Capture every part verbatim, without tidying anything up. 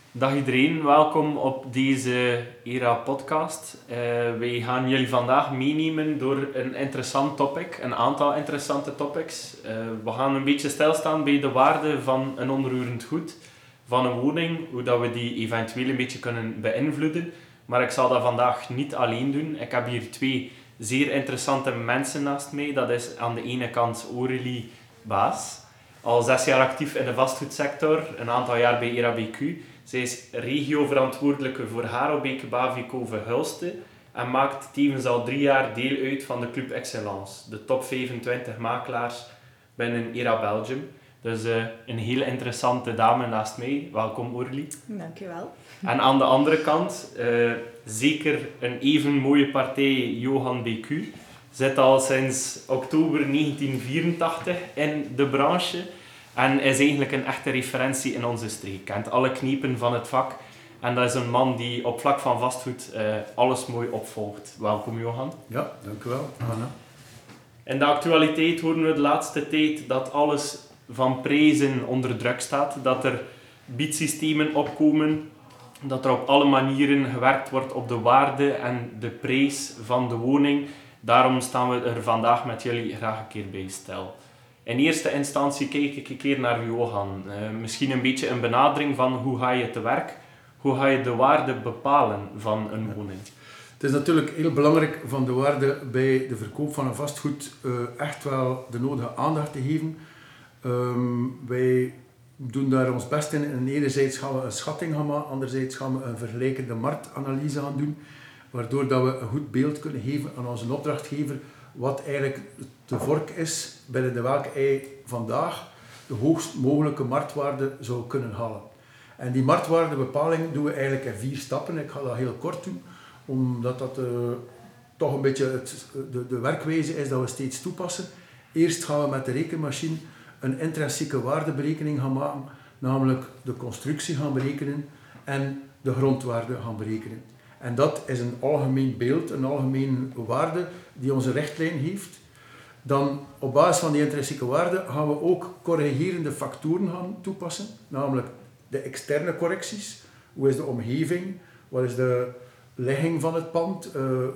Dag iedereen, welkom op deze Era podcast. Uh, wij gaan jullie vandaag meenemen door een interessant topic, een aantal interessante topics. Uh, we gaan een beetje stilstaan bij de waarde van een onroerend goed, van een woning, hoe dat we die eventueel een beetje kunnen beïnvloeden. Maar ik zal dat vandaag niet alleen doen. Ik heb hier twee zeer interessante mensen naast mij. Dat is aan de ene kant Aurélie Baas, al zes jaar actief in de vastgoedsector, een aantal jaar bij Era B Q. Zij is regioverantwoordelijke voor Harelbeke, Bavinkove, Hulste en maakt tevens al drie jaar deel uit van de Club Excellence, de top vijfentwintig makelaars binnen Era Belgium. Dus uh, een hele interessante dame naast mij. Welkom Aurélie. Dankjewel. En aan de andere kant, uh, zeker een even mooie partij, Johan B Q. Zit al sinds oktober negentien vierentachtig in de branche. En is eigenlijk een echte referentie in onze streek. Kent alle knepen van het vak. En dat is een man die op vlak van vastgoed uh, alles mooi opvolgt. Welkom Johan. Ja, dank u wel, Anna. In de actualiteit horen we de laatste tijd dat alles van prijzen onder druk staat. Dat er biedsystemen opkomen. Dat er op alle manieren gewerkt wordt op de waarde en de prijs van de woning. Daarom staan we er vandaag met jullie graag een keer bij stil. In eerste instantie kijk ik een keer naar Johan. Uh, misschien een beetje een benadering van hoe ga je te werk? Hoe ga je de waarde bepalen van een woning? Het is natuurlijk heel belangrijk van de waarde bij de verkoop van een vastgoed uh, echt wel de nodige aandacht te geven. Um, wij doen daar ons best in. En enerzijds gaan we een schatting gaan maken, anderzijds gaan we een vergelijkende marktanalyse gaan doen, waardoor dat we een goed beeld kunnen geven aan onze opdrachtgever wat eigenlijk de vork is binnen de welke hij vandaag de hoogst mogelijke marktwaarde zou kunnen halen. En die marktwaardebepaling doen we eigenlijk in vier stappen. Ik ga dat heel kort doen, omdat dat uh, toch een beetje het, de, de werkwijze is dat we steeds toepassen. Eerst gaan we met de rekenmachine een intrinsieke waardeberekening gaan maken, namelijk de constructie gaan berekenen en de grondwaarde gaan berekenen. En dat is een algemeen beeld, een algemeen waarde die onze richtlijn heeft. Dan op basis van die intrinsieke waarde gaan we ook corrigerende factoren gaan toepassen, namelijk de externe correcties. Hoe is de omgeving, wat is de ligging van het pand,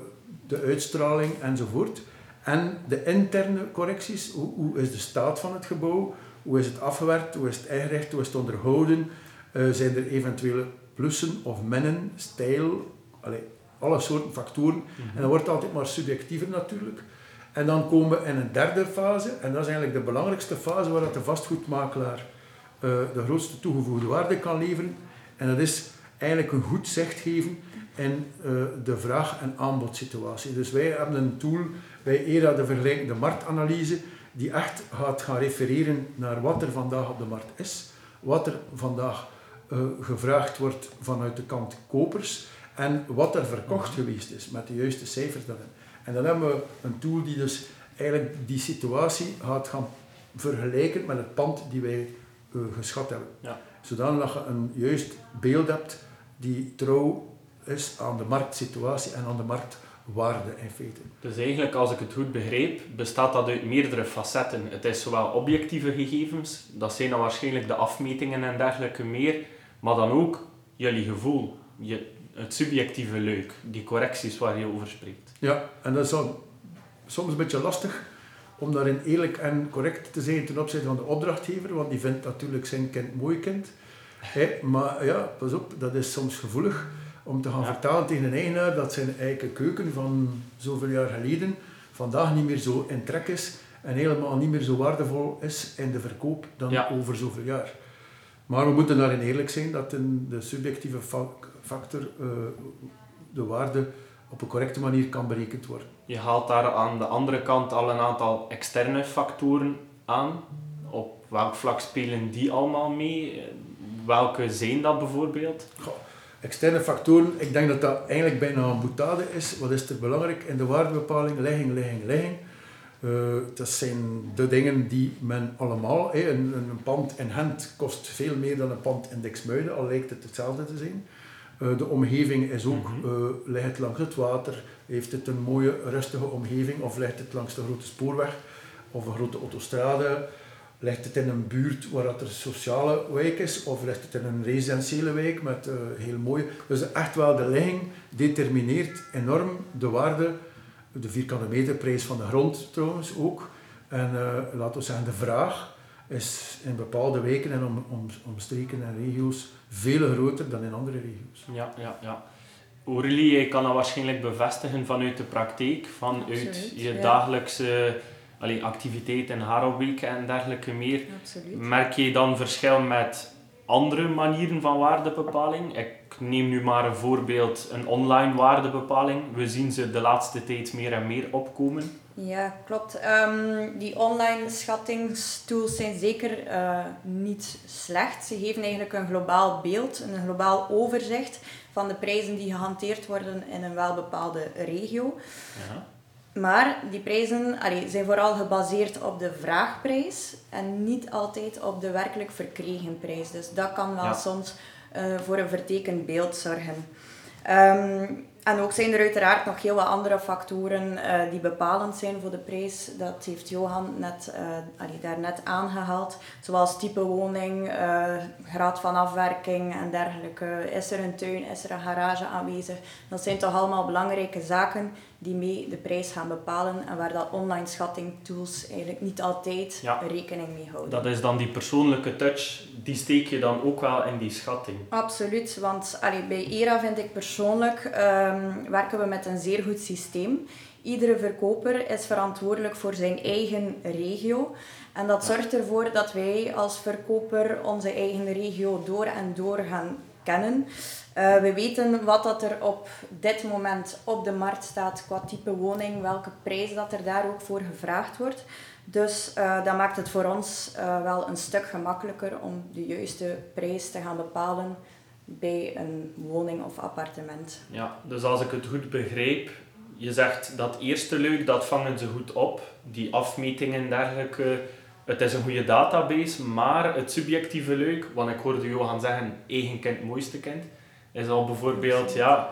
de uitstraling enzovoort. En de interne correcties, hoe is de staat van het gebouw, hoe is het afgewerkt, hoe is het ingericht, hoe is het onderhouden, zijn er eventuele plussen of minnen, stijl, allee, alle soorten factoren. Mm-hmm. En dat wordt altijd maar subjectiever natuurlijk. En dan komen we in een derde fase, en dat is eigenlijk de belangrijkste fase waar de vastgoedmakelaar uh, de grootste toegevoegde waarde kan leveren. En dat is eigenlijk een goed zicht geven in uh, de vraag- en aanbodsituatie. Dus wij hebben een tool bij Era, de vergelijkende marktanalyse, die echt gaat gaan refereren naar wat er vandaag op de markt is, wat er vandaag uh, gevraagd wordt vanuit de kant kopers, en wat er verkocht geweest is, met de juiste cijfers daarin. En dan hebben we een tool die dus eigenlijk die situatie gaat gaan vergelijken met het pand die wij uh, geschat hebben. Ja. Zodat je een juist beeld hebt die trouw is aan de marktsituatie en aan de marktwaarde in feite. Dus eigenlijk, als ik het goed begrijp, bestaat dat uit meerdere facetten. Het is zowel objectieve gegevens, dat zijn dan waarschijnlijk de afmetingen en dergelijke meer, maar dan ook jullie gevoel. Je, het subjectieve leuk, die correcties waar je over spreekt. Ja, en dat is al soms een beetje lastig om daarin eerlijk en correct te zijn ten opzichte van de opdrachtgever, want die vindt natuurlijk zijn kind mooi kind. Hey, maar ja, pas op, dat is soms gevoelig om te gaan ja. vertalen tegen een eigenaar dat zijn eigen keuken van zoveel jaar geleden vandaag niet meer zo in trek is en helemaal niet meer zo waardevol is in de verkoop dan ja. over zoveel jaar. Maar we moeten daarin eerlijk zijn dat in de subjectieve factor uh, de waarde op een correcte manier kan berekend worden. Je haalt daar aan de andere kant al een aantal externe factoren aan. Op welk vlak spelen die allemaal mee? Welke zijn dat bijvoorbeeld? Goh, externe factoren, ik denk dat dat eigenlijk bijna een boutade is. Wat is er belangrijk in de waardebepaling? Ligging, ligging, ligging. Uh, dat zijn de dingen die men allemaal... Hey, een, een pand in Gent kost veel meer dan een pand in Dixmuiden, al lijkt het hetzelfde te zijn. Uh, de omgeving is ook, uh, ligt het langs het water, heeft het een mooie rustige omgeving, of ligt het langs de grote spoorweg of een grote autostrade, Ligt het in een buurt waar dat er sociale wijk is, of ligt het in een residentiële wijk met uh, heel mooie... Dus echt wel, de ligging determineert enorm de waarde, de vierkante meterprijs van de grond trouwens ook. En uh, laten we zeggen, de vraag is in bepaalde wijken en om, om, omstreken en regio's veel groter dan in andere regio's. Ja, ja, ja. Aurélie, je kan dat waarschijnlijk bevestigen vanuit de praktijk, vanuit Absoluut, je ja. dagelijkse allee, activiteit in Harelbeke en dergelijke meer. Absoluut. Merk je dan verschil met andere manieren van waardebepaling? Ik neem nu maar een voorbeeld, een online waardebepaling. We zien ze de laatste tijd meer en meer opkomen. Ja, klopt. Um, die online schattingstools zijn zeker uh, niet slecht. Ze geven eigenlijk een globaal beeld, een globaal overzicht van de prijzen die gehanteerd worden in een welbepaalde regio. Ja. Maar die prijzen allee, zijn vooral gebaseerd op de vraagprijs en niet altijd op de werkelijk verkregen prijs. Dus dat kan wel ja. soms uh, voor een vertekend beeld zorgen. Um, en ook zijn er uiteraard nog heel wat andere factoren uh, die bepalend zijn voor de prijs. Dat heeft Johan net, uh, allee, daarnet aangehaald. Zoals type woning, uh, graad van afwerking en dergelijke. Is er een tuin, is er een garage aanwezig? Dat zijn toch allemaal belangrijke zaken die mee de prijs gaan bepalen en waar dat online schattingtools eigenlijk niet altijd ja. rekening mee houden. Dat is dan die persoonlijke touch, die steek je dan ook wel in die schatting? Absoluut, want allee, bij E R A vind ik persoonlijk um, werken we met een zeer goed systeem. Iedere verkoper is verantwoordelijk voor zijn eigen regio. En dat zorgt ervoor dat wij als verkoper onze eigen regio door en door gaan kennen. Uh, we weten wat dat er op dit moment op de markt staat qua type woning, welke prijs dat er daar ook voor gevraagd wordt. Dus uh, dat maakt het voor ons uh, wel een stuk gemakkelijker om de juiste prijs te gaan bepalen bij een woning of appartement. Ja, dus als ik het goed begrijp, je zegt dat eerste luik, dat vangen ze goed op, die afmetingen en dergelijke. Het is een goede database, maar het subjectieve luik, want ik hoorde Johan zeggen, eigen kind, mooiste kind, is al bijvoorbeeld, ja,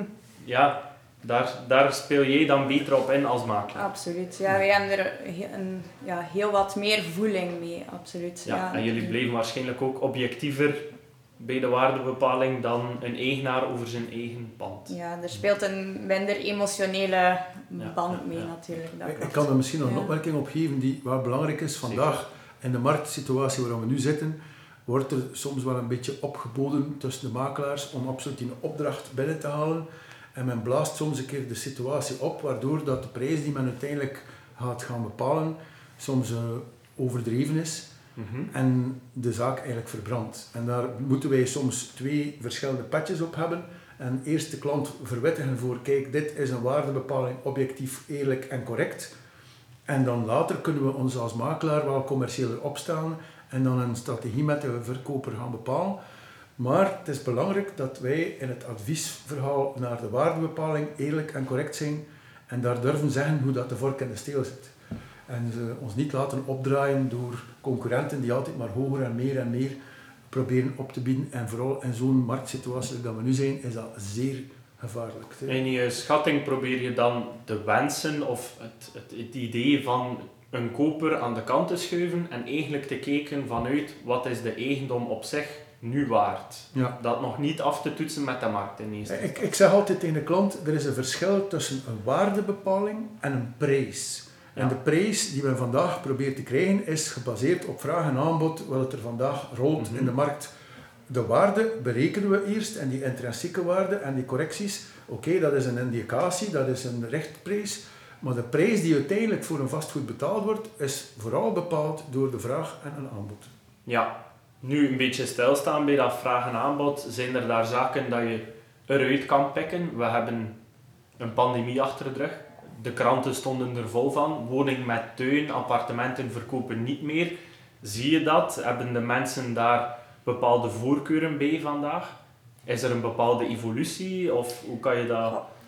ja daar, daar speel jij dan beter op in als makelaar. Absoluut, ja, wij hebben er een, ja, heel wat meer voeling mee, absoluut. Ja, ja. En jullie blijven waarschijnlijk ook objectiever bij de waardebepaling dan een eigenaar over zijn eigen pand. Ja, er speelt een minder emotionele band ja, mee ja, ja. natuurlijk. Dat ik, ik kan er misschien nog ja. een opmerking op geven die wel belangrijk is. Vandaag, Zeker. in de marktsituatie waar we nu zitten, wordt er soms wel een beetje opgeboden tussen de makelaars om absoluut die opdracht binnen te halen. En men blaast soms een keer de situatie op, waardoor dat de prijs die men uiteindelijk gaat gaan bepalen soms uh, overdreven is. Mm-hmm. En de zaak eigenlijk verbrandt. En daar moeten wij soms twee verschillende petjes op hebben. En eerst de klant verwittigen voor, kijk, dit is een waardebepaling, objectief, eerlijk en correct. En dan later kunnen we ons als makelaar wel commerciëler opstellen en dan een strategie met de verkoper gaan bepalen. Maar het is belangrijk dat wij in het adviesverhaal naar de waardebepaling eerlijk en correct zijn en daar durven zeggen hoe dat de vork in de steel zit. En ze ons niet laten opdraaien door concurrenten die altijd maar hoger en meer en meer proberen op te bieden. En vooral in zo'n marktsituatie dat we nu zijn, is dat zeer gevaarlijk. In je schatting probeer je dan de wensen of het, het, het idee van een koper aan de kant te schuiven en eigenlijk te kijken vanuit wat is de eigendom op zich nu waard. Ja. Dat nog niet af te toetsen met de markt ineens. Ik, ik zeg altijd tegen de klant, er is een verschil tussen een waardebepaling en een prijs. En ja. de prijs die men vandaag probeert te krijgen is gebaseerd op vraag en aanbod, wat het er vandaag rolt mm-hmm. in de markt. De waarde berekenen we eerst en die intrinsieke waarde en die correcties, oké, okay, dat is een indicatie, dat is een rechtprijs, maar de prijs die uiteindelijk voor een vastgoed betaald wordt, is vooral bepaald door de vraag en een aanbod. Ja, nu een beetje stilstaan bij dat vraag en aanbod, zijn er daar zaken dat je eruit kan pikken? We hebben een pandemie achter de rug. De kranten stonden er vol van. Woning met tuin, appartementen verkopen niet meer. Zie je dat? Hebben de mensen daar bepaalde voorkeuren bij vandaag? Is er een bepaalde evolutie of hoe kan je dat...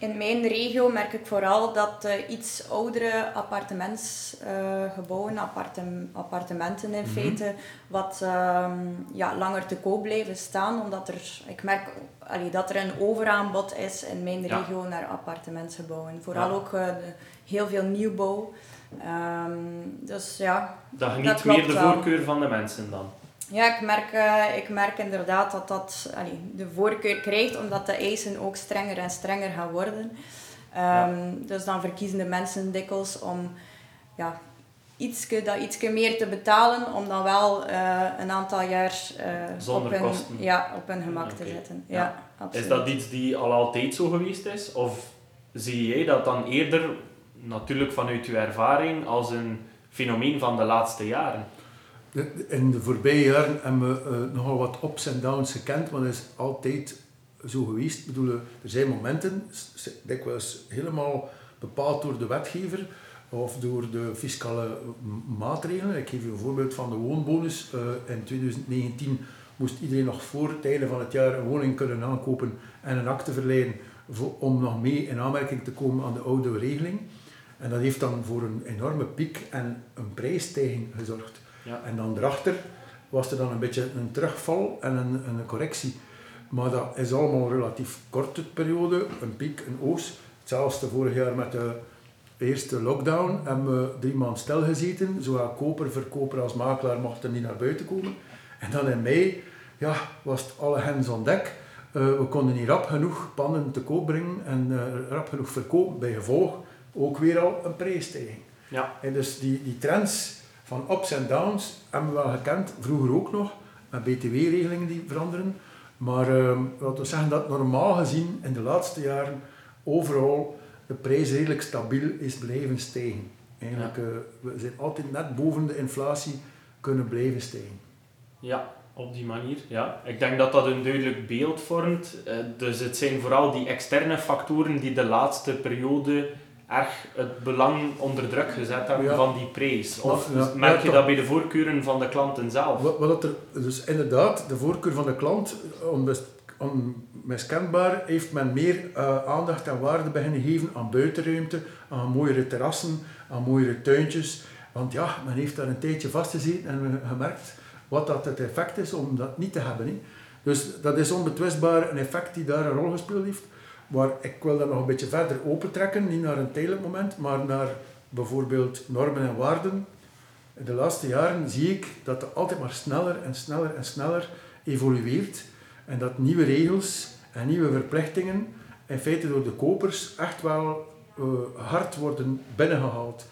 In mijn regio merk ik vooral dat uh, iets oudere appartementsgebouwen, uh, appartem, appartementen in mm-hmm. feite, wat uh, ja, langer te koop blijven staan. Omdat er, ik merk allee, dat er een overaanbod is in mijn ja. regio naar appartementsgebouwen. Vooral ja. ook uh, de, heel veel nieuwbouw. Um, dus ja, dat geniet dat meer de voorkeur wel. Van de mensen dan? Ja, ik merk, uh, ik merk inderdaad dat dat allee, de voorkeur krijgt, omdat de eisen ook strenger en strenger gaan worden. Um, ja. Dus dan verkiezen de mensen dikwijls om ja, ietske, dat ietske meer te betalen, om dan wel uh, een aantal jaar uh, op, hun, ja, op hun gemak okay. te zitten. Ja. Ja, absoluut. Is dat iets die al altijd zo geweest is? Of zie jij dat dan eerder, natuurlijk vanuit je ervaring, als een fenomeen van de laatste jaren? In de voorbije jaren hebben we uh, nogal wat ups en downs gekend, maar dat is altijd zo geweest. Ik bedoel, er zijn momenten, dikwijls helemaal bepaald door de wetgever of door de fiscale maatregelen. Ik geef je een voorbeeld van de woonbonus. Uh, in twintig negentien moest iedereen nog voor het einde van het jaar een woning kunnen aankopen en een akte verlijden voor, om nog mee in aanmerking te komen aan de oude regeling. En dat heeft dan voor een enorme piek en een prijsstijging gezorgd. Ja. En dan erachter was er dan een beetje een terugval en een, een correctie. Maar dat is allemaal relatief korte periode, een piek, een oos. Hetzelfde vorig jaar met de eerste lockdown hebben we drie maanden stilgezeten. Zowel koper, verkoper als makelaar mochten niet naar buiten komen. En dan in mei ja, was het alle hens aan dek. Uh, we konden niet rap genoeg panden te koop brengen en uh, rap genoeg verkopen. Bij gevolg ook weer al een prijsstijging. Ja. En dus die, die trends van ups en downs hebben we wel gekend, vroeger ook nog, met B T W-regelingen die veranderen. Maar uh, laten we zeggen dat normaal gezien in de laatste jaren overal de prijs redelijk stabiel is blijven stijgen. Eigenlijk, ja. uh, we zijn altijd net boven de inflatie kunnen blijven stijgen. Ja, op die manier. Ja. Ik denk dat dat een duidelijk beeld vormt. Uh, dus het zijn vooral die externe factoren die de laatste periode erg het belang onder druk gezet hebben ja. van die prijs. Of ja, ja, merk je ja, dat bij de voorkeuren van de klanten zelf? Wat, wat er, dus inderdaad, de voorkeur van de klant, onmiskenbaar, heeft men meer uh, aandacht en waarde beginnen geven aan buitenruimte, aan mooiere terrassen, aan mooiere tuintjes. Want ja, men heeft daar een tijdje vastgezeten en gemerkt wat dat het effect is om dat niet te hebben. He. Dus dat is onbetwistbaar een effect die daar een rol gespeeld heeft. Maar ik wil dat nog een beetje verder opentrekken, niet naar een tijdelijk moment, maar naar bijvoorbeeld normen en waarden. In de laatste jaren zie ik dat het altijd maar sneller en sneller en sneller evolueert. En dat nieuwe regels en nieuwe verplichtingen in feite door de kopers echt wel uh, hard worden binnengehaald.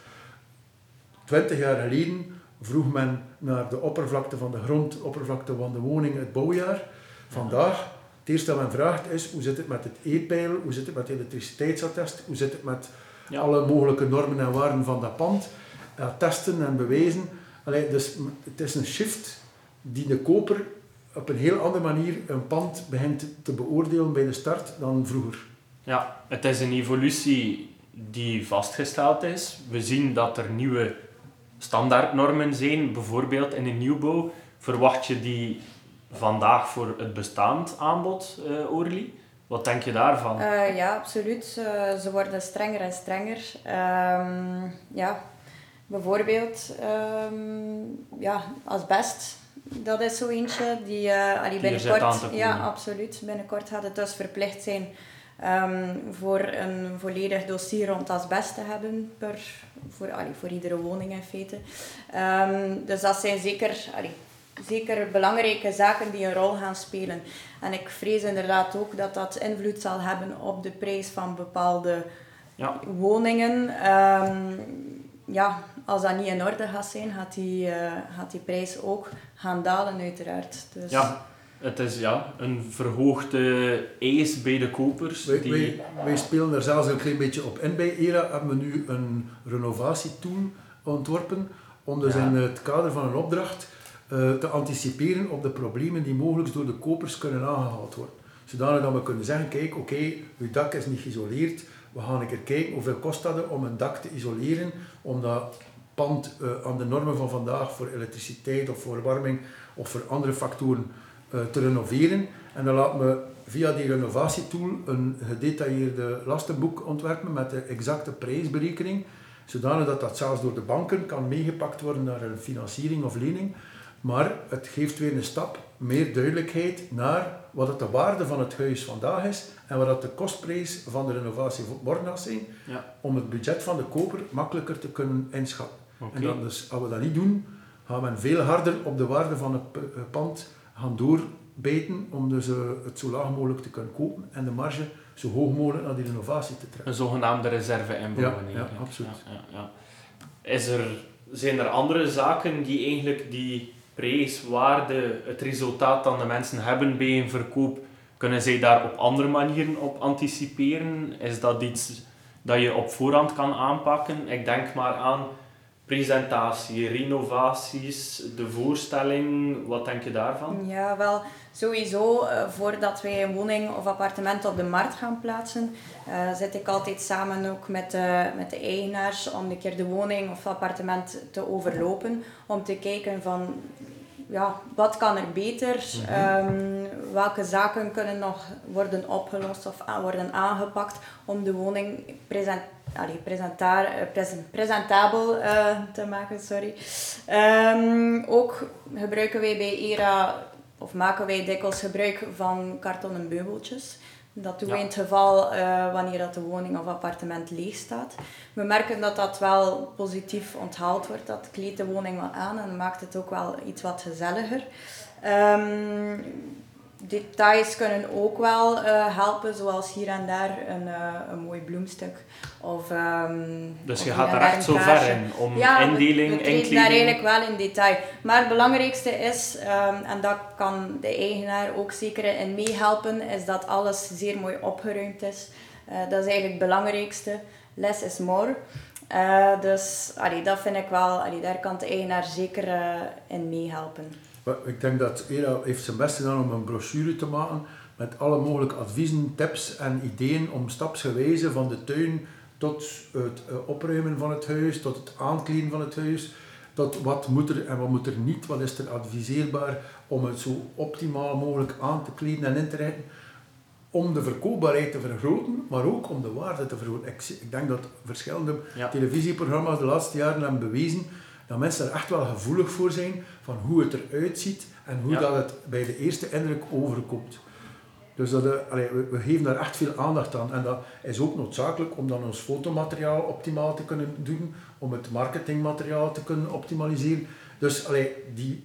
Twintig jaar geleden vroeg men naar de oppervlakte van de grond, de oppervlakte van de woning, het bouwjaar. Vandaag, het eerste wat men vraagt is, hoe zit het met het e-peil, hoe zit het met de elektriciteitsattest, hoe zit het met ja. alle mogelijke normen en waarden van dat pand, uh, testen en bewijzen. Allee, dus het is een shift die de koper op een heel andere manier een pand begint te beoordelen bij de start dan vroeger. Ja, het is een evolutie die vastgesteld is. We zien dat er nieuwe standaardnormen zijn, bijvoorbeeld in een nieuwbouw. Verwacht je die vandaag voor het bestaand aanbod, uh, Orly? Wat denk je daarvan? Uh, ja, absoluut. Uh, ze worden strenger en strenger. Um, ja, bijvoorbeeld um, ja, asbest. Dat is zo eentje die, uh, allee, binnenkort, ja, absoluut. Binnenkort gaat het dus verplicht zijn um, voor een volledig dossier rond asbest te hebben per, voor, allee, voor iedere woning in feite. Um, dus dat zijn zeker, allee, zeker belangrijke zaken die een rol gaan spelen. En ik vrees inderdaad ook dat dat invloed zal hebben op de prijs van bepaalde ja. woningen. Um, ja, als dat niet in orde gaat zijn, gaat die, uh, gaat die prijs ook gaan dalen uiteraard. Dus... Ja, het is ja, een verhoogde eis bij de kopers. Wij, die... wij, wij spelen er zelfs een klein beetje op in. Bij E R A hebben we nu een renovatietool ontworpen om dus ja. in het kader van een opdracht uh, te anticiperen op de problemen die mogelijk door de kopers kunnen aangehaald worden. Zodanig dat we kunnen zeggen, kijk, oké, okay, uw dak is niet geïsoleerd. We gaan een keer kijken hoeveel kost dat om een dak te isoleren, om dat pand uh, aan de normen van vandaag voor elektriciteit of voor warming of voor andere factoren uh, te renoveren. En dan laat me via die renovatietool een gedetailleerde lastenboek ontwerpen met de exacte prijsberekening, zodanig dat dat zelfs door de banken kan meegepakt worden naar een financiering of lening. Maar het geeft weer een stap meer duidelijkheid naar wat het de waarde van het huis vandaag is en wat het de kostprijs van de renovatie morgen gaat zijn, ja. om het budget van de koper makkelijker te kunnen inschatten. Okay. En dan dus, als we dat niet doen, gaan we veel harder op de waarde van het pand gaan doorbijten om dus uh, het zo laag mogelijk te kunnen kopen en de marge zo hoog mogelijk naar die renovatie te trekken. Een zogenaamde reserve inbouwen. Ja, ja, absoluut. Ja, ja, ja. Is er, zijn er andere zaken die eigenlijk die prijs, waarde, het resultaat dat de mensen hebben bij een verkoop, kunnen zij daar op andere manieren op anticiperen? Is dat iets dat je op voorhand kan aanpakken? Ik denk maar aan presentatie, renovaties, de voorstelling. Wat denk je daarvan? Ja, wel, sowieso, uh, voordat wij een woning of appartement op de markt gaan plaatsen, uh, zit ik altijd samen ook met de, met de eigenaars om een keer de woning of appartement te overlopen, om te kijken van, ja, wat kan er beter, mm-hmm. um, welke zaken kunnen nog worden opgelost of a- worden aangepakt om de woning present, allee, presentaar, present, presentabel uh, te maken. Sorry. Um, ook gebruiken wij bij E R A, of maken wij dikwijls gebruik van kartonnen meubeltjes. Dat doen we ja. in het geval uh, wanneer dat de woning of appartement leeg staat. We merken dat dat wel positief onthaald wordt. Dat kleedt de woning wel aan en maakt het ook wel iets wat gezelliger. Um, details kunnen ook wel uh, helpen, zoals hier en daar een, uh, een mooi bloemstuk. Of, um, dus of je gaat daar echt zo ver in, om ja, indeling, we, we inkleding... daar eigenlijk wel in detail. Maar het belangrijkste is, um, en dat kan de eigenaar ook zeker in meehelpen, is dat alles zeer mooi opgeruimd is. Uh, dat is eigenlijk het belangrijkste. Less is more. Uh, dus allee, dat vind ik wel, allee, daar kan de eigenaar zeker uh, in meehelpen. Ik denk dat E R A heeft zijn best gedaan om een brochure te maken met alle mogelijke adviezen, tips en ideeën om stapsgewijze van de tuin tot het opruimen van het huis, tot het aankleden van het huis, tot wat moet er en wat moet er niet, wat is er adviseerbaar om het zo optimaal mogelijk aan te kleden en in te richten, om de verkoopbaarheid te vergroten, maar ook om de waarde te vergroten. Ik, ik denk dat verschillende ja. televisieprogramma's de laatste jaren hebben bewezen dat mensen er echt wel gevoelig voor zijn van hoe het eruit ziet en hoe ja. dat het bij de eerste indruk overkomt. Dus dat, uh, allee, we, we geven daar echt veel aandacht aan. En dat is ook noodzakelijk om dan ons fotomateriaal optimaal te kunnen doen, om het marketingmateriaal te kunnen optimaliseren. Dus allee, die,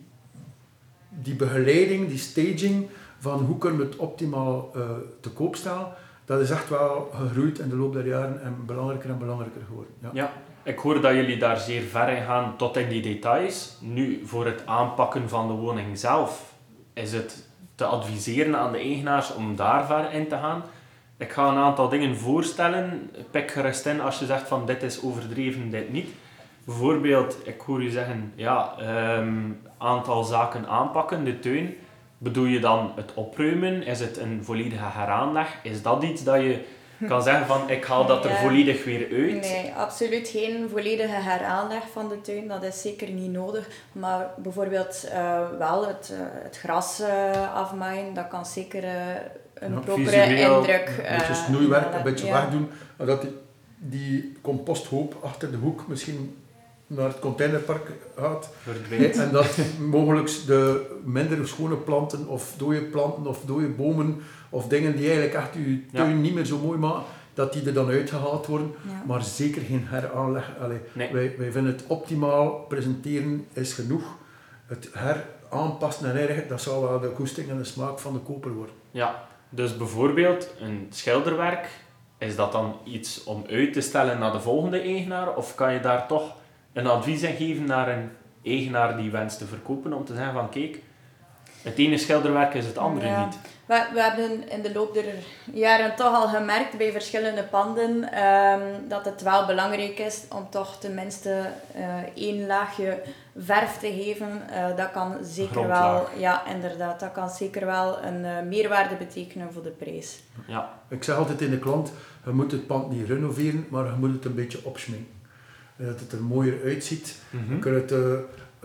die begeleiding, die staging van hoe kunnen we het optimaal uh, te koop stellen, dat is echt wel gegroeid in de loop der jaren en belangrijker en belangrijker geworden. Ja. Ja. Ik hoor dat jullie daar zeer ver in gaan tot in die details. Nu, voor het aanpakken van de woning zelf, is het te adviseren aan de eigenaars om daar ver in te gaan. Ik ga een aantal dingen voorstellen. Pik gerust in als je zegt van dit is overdreven, dit niet. Bijvoorbeeld, ik hoor je zeggen, ja, um, aantal zaken aanpakken, de tuin. Bedoel je dan het opruimen? Is het een volledige heraanleg? Is dat iets dat je kan zeggen van ik haal dat er ja. volledig weer uit? Nee, absoluut geen volledige heraanleg van de tuin. Dat is zeker niet nodig. Maar bijvoorbeeld uh, wel het, uh, het gras uh, afmaaien, dat kan zeker uh, een ja, propere visueel, indruk... Uh, een beetje snoeiwerk, een beetje ja. wegdoen. Dat die, die composthoop achter de hoek misschien naar het containerpark gaat. Verdwijnt. En dat mogelijk de minder schone planten of dode planten of dode bomen of dingen die eigenlijk echt je tuin ja. niet meer zo mooi maken, dat die er dan uitgehaald worden. Ja. Maar zeker geen heraanleg. Allee, nee. wij, wij vinden het optimaal presenteren is genoeg. Het heraanpassen en inrichten, dat zal wel de koesting en de smaak van de koper worden. Ja, dus bijvoorbeeld een schilderwerk, is dat dan iets om uit te stellen naar de volgende eigenaar? Of kan je daar toch een advies in geven naar een eigenaar die wenst te verkopen, om te zeggen van kijk, het ene schilderwerk is het andere ja. niet. We, we hebben in de loop der jaren toch al gemerkt bij verschillende panden um, dat het wel belangrijk is om toch tenminste uh, één laagje verf te geven. Uh, dat kan zeker Grondlaag. wel, ja inderdaad, dat kan zeker wel een uh, meerwaarde betekenen voor de prijs. Ja. Ik zeg altijd in de klant, je moet het pand niet renoveren, maar je moet het een beetje opschminken. Dat het er mooier uitziet. Mm-hmm. Je kunt het uh,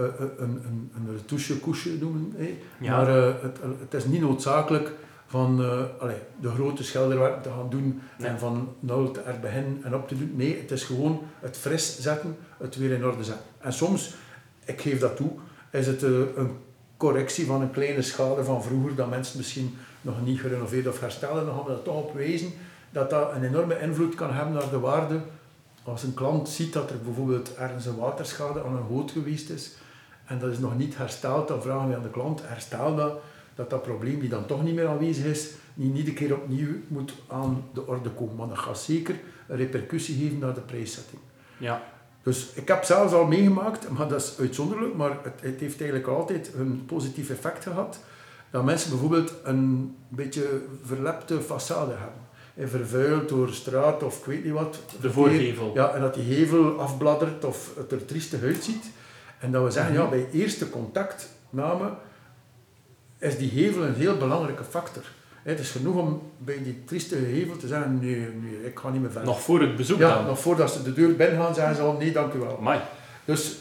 uh, een, een, een retouche-koesje noemen. Hey. Ja. Maar uh, het, het is niet noodzakelijk van uh, allee, de grote schilderwerken te gaan doen nee. en van nul te beginnen en op te doen. Nee, het is gewoon het fris zetten, het weer in orde zetten. En soms, ik geef dat toe, is het uh, een correctie van een kleine schade van vroeger, dat mensen misschien nog niet gerenoveerd of herstellen, dan gaan we dat toch op wezen, dat dat een enorme invloed kan hebben naar de waarde. Als een klant ziet dat er bijvoorbeeld ergens een waterschade aan een goot geweest is, en dat is nog niet hersteld, dan vragen we aan de klant, herstel dat, dat dat probleem die dan toch niet meer aanwezig is, niet iedere keer opnieuw moet aan de orde komen. Maar dat gaat zeker een repercussie geven naar de prijszetting. Ja. Dus ik heb zelfs al meegemaakt, maar dat is uitzonderlijk, maar het, het heeft eigenlijk altijd een positief effect gehad, dat mensen bijvoorbeeld een beetje verlepte façade hebben. En vervuild door straat of ik weet niet wat. De voorgevel. Ja, en dat die gevel afbladdert of het er triestig uitziet. En dat we zeggen, ja, bij eerste contactname is die gevel een heel belangrijke factor. Het is genoeg om bij die triestige gevel te zeggen, nee, nee, ik ga niet meer verder. Nog voor het bezoek ja, dan? nog voordat ze de deur binnen gaan, zeggen ze al, nee, dank u wel. Amai. Dus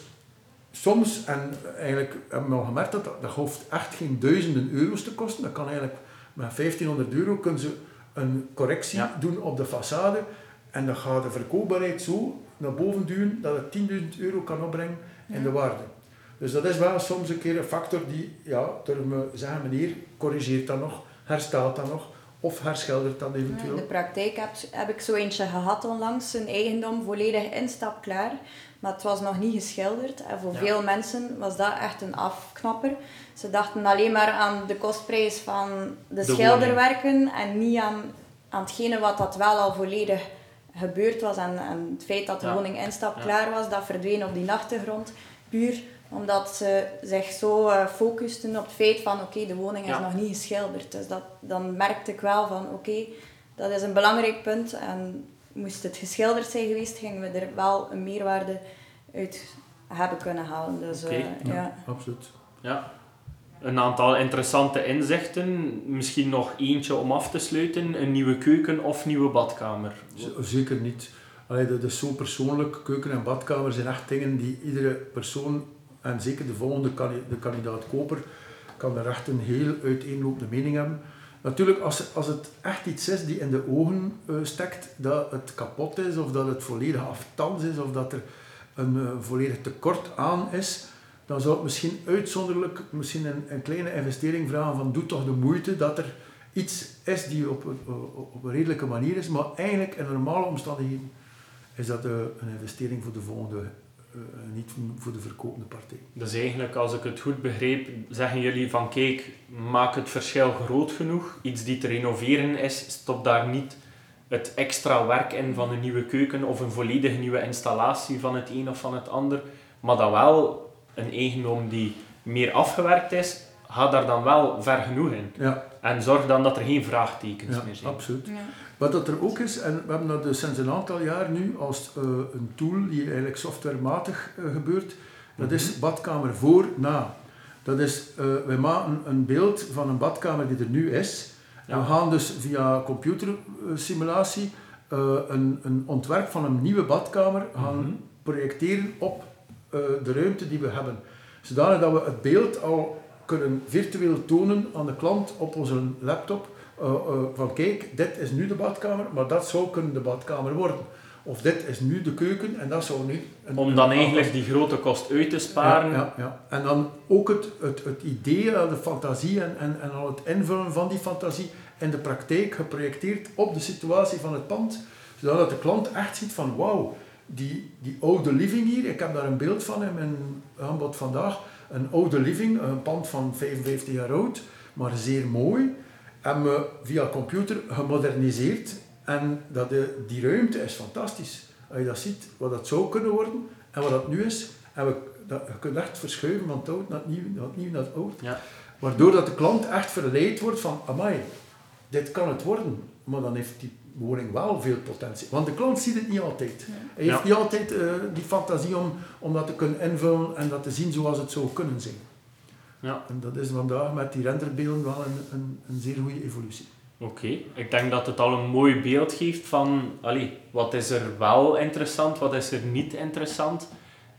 soms, en eigenlijk hebben we al gemerkt dat dat hoeft echt geen duizenden euro's te kosten. Dat kan eigenlijk met vijftienhonderd euro kunnen ze een correctie ja. doen op de façade. En dan gaat de verkoopbaarheid zo naar boven duwen dat het tienduizend euro kan opbrengen in ja. de waarde. Dus dat is wel soms een keer een factor die, ja, durven we zeggen, meneer, corrigeert dat nog, herstelt dat nog, of herschildert dat eventueel. Ja, in de praktijk heb, heb ik zo eentje gehad onlangs, een eigendom volledig instapklaar, maar het was nog niet geschilderd. En voor ja. veel mensen was dat echt een afknapper. Ze dachten alleen maar aan de kostprijs van de, de schilderwerken woning. En niet aan, aan hetgene wat dat wel al volledig gebeurd was. En, en het feit dat de ja. woning instapklaar ja. was, dat verdween op die achtergrond. Puur omdat ze zich zo uh, focusten op het feit van oké, okay, de woning is ja. nog niet geschilderd. Dus dat, dan merkte ik wel van oké, okay, dat is een belangrijk punt. En moest het geschilderd zijn geweest, gingen we er wel een meerwaarde uit hebben kunnen halen. Dus, okay. uh, ja, ja, absoluut. Ja. Een aantal interessante inzichten. Misschien nog eentje om af te sluiten. Een nieuwe keuken of nieuwe badkamer? Z- zeker niet. Allee, dat is zo persoonlijk. Keuken en badkamer zijn echt dingen die iedere persoon, en zeker de volgende de kandidaat koper, kan er echt een heel uiteenlopende mening hebben. Natuurlijk, als, als het echt iets is die in de ogen uh, stekt, dat het kapot is, of dat het volledig aftans is, of dat er een uh, volledig tekort aan is, dan zou het misschien uitzonderlijk misschien een, een kleine investering vragen van doe toch de moeite dat er iets is die op, op, op een redelijke manier is, maar eigenlijk in normale omstandigheden is dat uh, een investering voor de volgende, uh, niet voor de verkopende partij. Dus eigenlijk, als ik het goed begreep, zeggen jullie van kijk, maak het verschil groot genoeg, iets die te renoveren is, stop daar niet het extra werk in van een nieuwe keuken of een volledige nieuwe installatie van het een of van het ander, maar dan wel een eigendom die meer afgewerkt is, ga daar dan wel ver genoeg in. Ja. En zorg dan dat er geen vraagtekens ja, meer zijn. Absoluut. Ja. Wat dat er ook is, en we hebben dat dus sinds een aantal jaar nu als uh, een tool die eigenlijk softwarematig uh, gebeurt, dat mm-hmm. is badkamer voor, na. Dat is, uh, wij maken een beeld van een badkamer die er nu is. Ja. En we gaan dus via computersimulatie uh, een, een ontwerp van een nieuwe badkamer gaan mm-hmm. projecteren op uh, de ruimte die we hebben. Zodanig dat we het beeld al kunnen virtueel tonen aan de klant op onze laptop. Uh, uh, van kijk, dit is nu de badkamer, maar dat zou kunnen de badkamer worden. Of dit is nu de keuken en dat zou nu... Een, Om dan een eigenlijk die grote kost uit te sparen. Ja, ja, ja. En dan ook het, het, het idee, de fantasie en, en, en al het invullen van die fantasie in de praktijk geprojecteerd op de situatie van het pand. Zodat de klant echt ziet van wauw, die, die oude living hier, ik heb daar een beeld van in mijn aanbod vandaag. Een oude living, een pand van vijfenvijftig jaar oud, maar zeer mooi. Hebben we via computer gemoderniseerd en dat de, die ruimte is fantastisch. Als je dat ziet, wat dat zou kunnen worden en wat dat nu is, en we, dat, je kunt echt verschuiven van het oud naar het nieuw, naar het nieuw naar het oud. Ja. Waardoor dat de klant echt verleid wordt van, amai, dit kan het worden. Maar dan heeft die woning wel veel potentie. Want de klant ziet het niet altijd. Ja. Hij heeft ja. niet altijd uh, die fantasie om, om dat te kunnen invullen en dat te zien zoals het zou kunnen zijn. Ja. En dat is vandaag met die renderbeelden wel een, een, een zeer goede evolutie. Oké, okay. Ik denk dat het al een mooi beeld geeft van allee, wat is er wel interessant, wat is er niet interessant.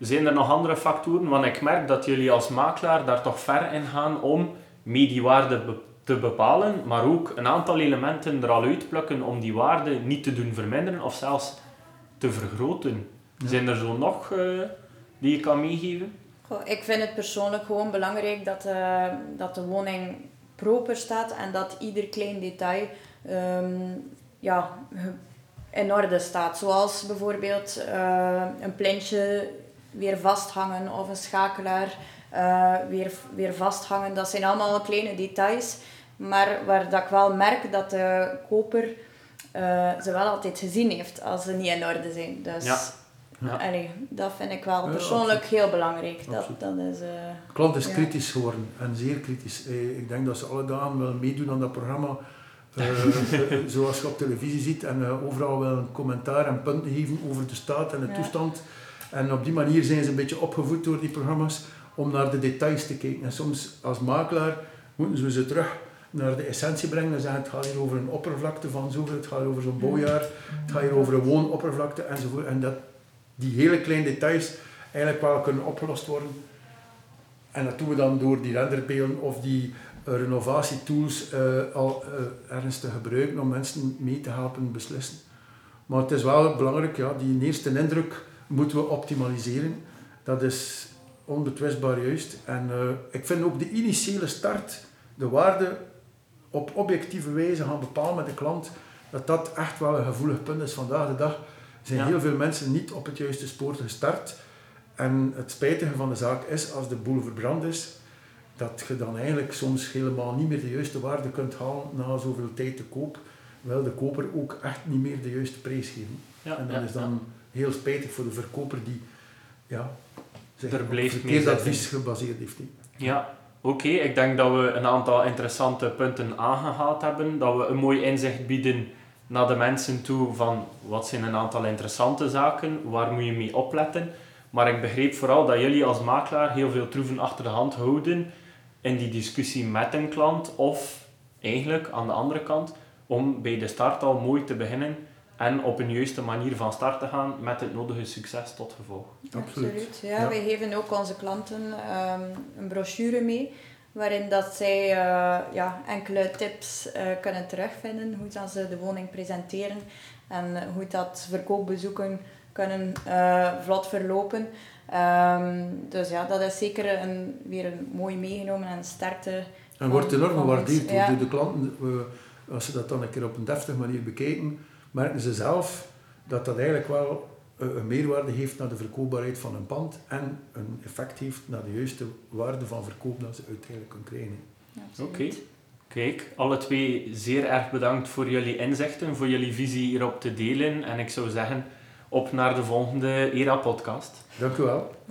Zijn er nog andere factoren? Want ik merk dat jullie als makelaar daar toch ver in gaan om mee die waarde be- te bepalen, maar ook een aantal elementen er al uitplukken om die waarde niet te doen verminderen of zelfs te vergroten. Ja. Zijn er zo nog uh, die je kan meegeven? Goh, ik vind het persoonlijk gewoon belangrijk dat, uh, dat de woning proper staat en dat ieder klein detail um, ja, in orde staat. Zoals bijvoorbeeld uh, een plintje weer vasthangen of een schakelaar uh, weer, weer vasthangen. Dat zijn allemaal kleine details, maar waar dat ik wel merk dat de koper uh, ze wel altijd gezien heeft als ze niet in orde zijn. Dus ja. Ja. allee, dat vind ik wel persoonlijk ja, heel belangrijk. Dat, dat is, uh, de klant is ja. kritisch geworden en zeer kritisch. Ik denk dat ze alle dagen wel meedoen aan dat programma. Uh, zoals je op televisie ziet en uh, overal wel een commentaar en punten geven over de staat en de ja. toestand. En op die manier zijn ze een beetje opgevoed door die programma's om naar de details te kijken. En soms als makelaar moeten we ze terug naar de essentie brengen en zeggen het gaat hier over een oppervlakte van zoveel, het gaat over zo'n bouwjaar, het gaat hier over een woonoppervlakte enzovoort. En dat die hele kleine details eigenlijk wel kunnen opgelost worden. En dat doen we dan door die renderbeelden of die uh, renovatietools uh, al uh, ergens te gebruiken om mensen mee te helpen beslissen. Maar het is wel belangrijk, ja, die eerste indruk moeten we optimaliseren. Dat is onbetwistbaar juist. En uh, ik vind ook de initiële start, de waarde op objectieve wijze gaan bepalen met de klant, dat dat echt wel een gevoelig punt is. Vandaag de dag zijn ja. heel veel mensen niet op het juiste spoor gestart. En het spijtige van de zaak is, als de boel verbrand is, dat je dan eigenlijk soms helemaal niet meer de juiste waarde kunt halen na zoveel tijd te koop. Wel de koper ook echt niet meer de juiste prijs geven. Ja, en dat ja, is dan ja. heel spijtig voor de verkoper die ja, zich op verkeerd advies gebaseerd heeft. He. Ja, oké. Okay. Ik denk dat we een aantal interessante punten aangehaald hebben. Dat we een mooi inzicht bieden naar de mensen toe van wat zijn een aantal interessante zaken, waar moet je mee opletten. Maar ik begreep vooral dat jullie als makelaar heel veel troeven achter de hand houden in die discussie met een klant of eigenlijk aan de andere kant om bij de start al mooi te beginnen en op een juiste manier van start te gaan met het nodige succes tot gevolg. Absoluut. Absoluut. Ja, ja. Wij geven ook onze klanten um, een brochure mee waarin dat zij uh, ja, enkele tips uh, kunnen terugvinden hoe dat ze de woning presenteren en uh, hoe dat verkoopbezoeken kunnen uh, vlot verlopen. Um, dus ja, dat is zeker een, weer een mooi meegenomen en sterkte. En wordt enorm gewaardeerd ja. door de klanten. Uh, als ze dat dan een keer op een deftige manier bekijken, merken ze zelf dat dat eigenlijk wel uh, een meerwaarde heeft naar de verkoopbaarheid van een pand en een effect heeft naar de juiste waarde van verkoop dat ze uiteindelijk kunnen krijgen. Ja, Oké. Okay. Kijk, alle twee zeer erg bedankt voor jullie inzichten, voor jullie visie hierop te delen. En ik zou zeggen, op naar de volgende E R A-podcast. Dank u wel.